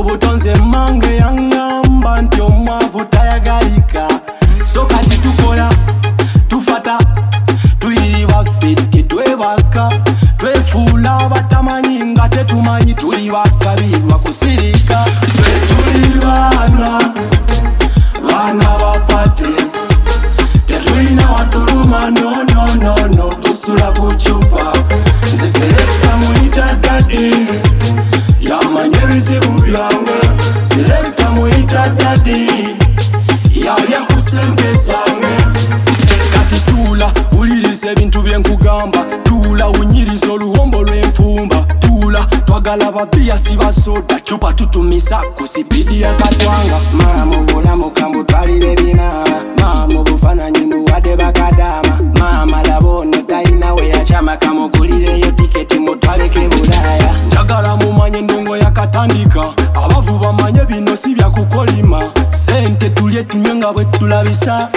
Mubutonze mange yangamba nti omwavu tayagalika. So kati tukola tufata tuyiri baffe tetwebaka twefuula abatamanyi nga tetumanyi tuli bakabirwa kusirika. Ffe tuli baana bapate tetulina watuluma no tusula ku cupa. Nze selekta muyita dadi yamanya ebizibu byange. Selekta muyita dadi yalya ku sente zange. Kati tuula wuliriza ebintu byenkugamba. Tuula unyiriza oluwombo lw'enfumba. Tuula twagala babiya si basoda. Cupa tutumisa ku sipidi y'akatwanga. Mama obulamu kambutwalire bina. Mama obufaananyi mbuwadde bakadama. Mama laba ono talina we yakyama kamugulireyo tiketi mutwaleke Bulaaya. Njagala mumanye endongo yakatandika. Abavu bamanye bino si byakukolima. Sente tulye tunywe nga bwe tulabisa.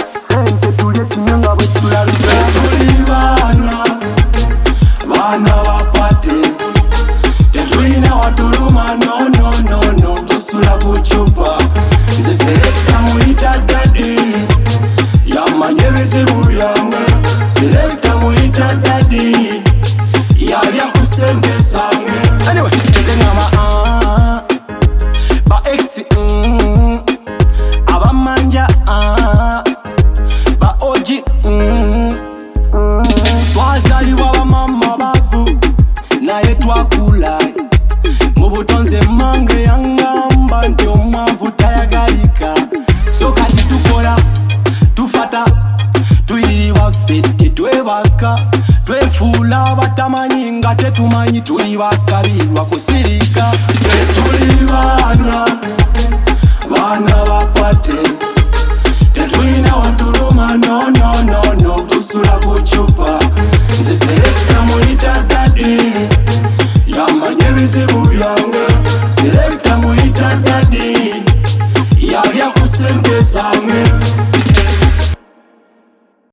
Tuli baana bapate tetulina watuluma no tusula ku cupa. Nze selekta muyita dadi yamanya ebizibu byange. Selekta muyita dadi yalya ku sente zange. Anyway, nze ngama ba ex abamanja ba oji twazaliwa bamama bavu naye twakula. Mubutonze mange yangamba nti omwavu tayagalika. So kati tukola tufata tuyiri baffe tetwebaka twefuula abatamanyi nga tetumanyi tuli bakabirwa kusirika. Ffe tuli baana bapate tetulina watuluma no tusula ku cupa. Nze selekta muyita dadi yamanya ebizibu byange. Selekta muyita dadi yalya ku sente zange.